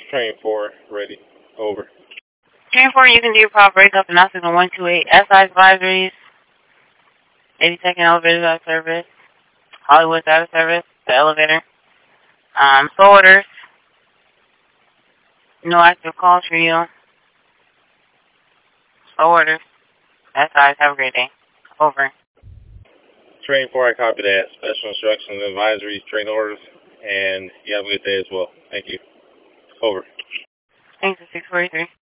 Train 4, ready. Over. Train 4, you can do your power breakup and now signal 128. SI advisories, 82nd elevator out of service, Hollywood's out of service, the elevator. Slow orders, no active calls for you. Slow orders. SIs, have a great day. Over. Train 4, I copy that. Special instructions, advisories, train orders, and you have a good day as well. Thank you. Over. Thanks, 643.